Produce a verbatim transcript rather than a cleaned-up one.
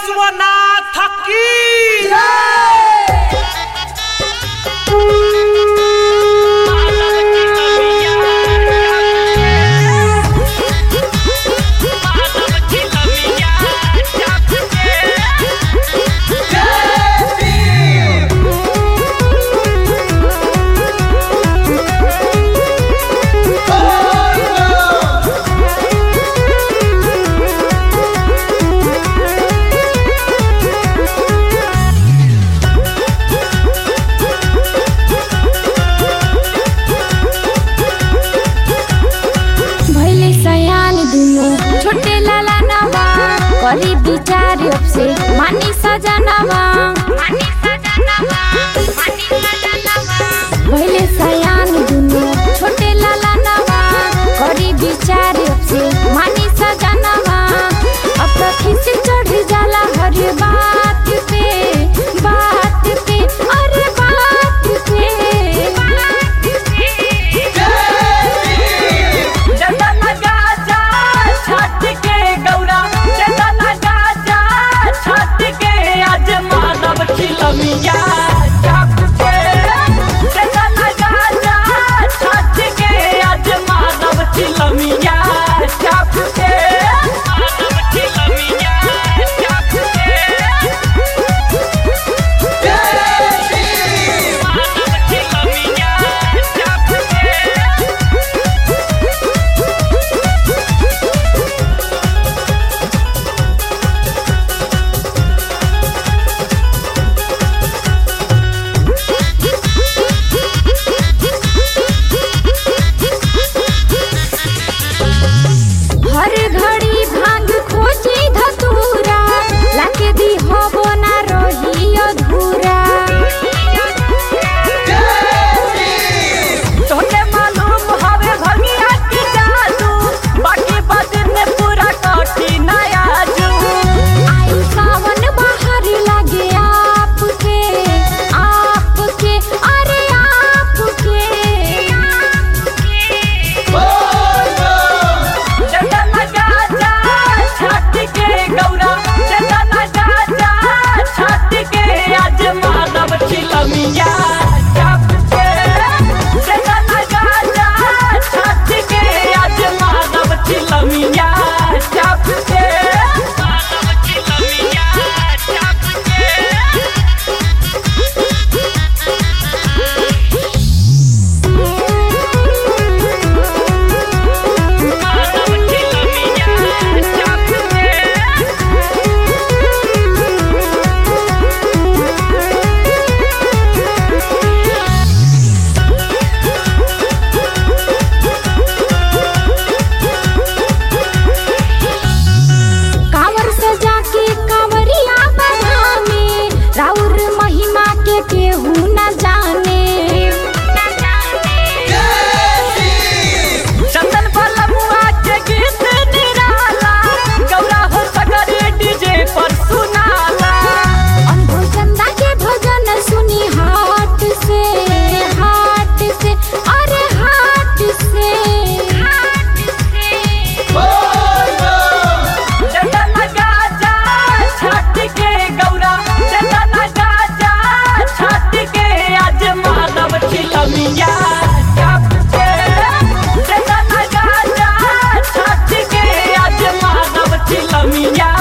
विश्वनाथ की विचार से मानी सजनवा मानी सजनवा मानी सजनवा भइले सयान दुनो छोटे लाला नवा करी विचार से मानी सजनवा अब तो खिस चढ़ जाला हर बात पे बात पे अरे बात पे बात पे जदा लगा जा छठ के गौरा जदा लगा छठ के आज मानव खिलमिया छठ के जदा लगा जा छठ के आज मानव खिलमिया छठ के मानव खिलमिया छठ के मानव खिलमिया छठ के हर घड़ी भांग खोजी धतूरा लाके दी होबो ना रही अधूरा तोने मालूम हवे भंगिया की जादू बाकी बात में पूरा काटी नया जू आई सावन बाहर लागे आपके आपके अरे आपके जदा लगा जा छठ के गौरा जदा लगा जा छठ के आज मानव खिलमिया छठ के जदा लगा जा छठ के आज मानव खिलमिया छठ के मानव खिलमिया छठ के मानव खिलमिया छठ के कांवर सजा के कांवरिया बधाने राउर महिमा के केहू न जाने चंदन बलमुआ के गीत निराला गौरा हो सगरे डीजे पर सुनाला अनभो चंदा के भजन सुनी हाट से हाट से अरे हाट से हाट से जदा लगा जा छठ के गौरा जदा लगा जा छठ के आज मानव खिलमिया छठ के जदा लगा जा छठ के आज मानव खिलमिया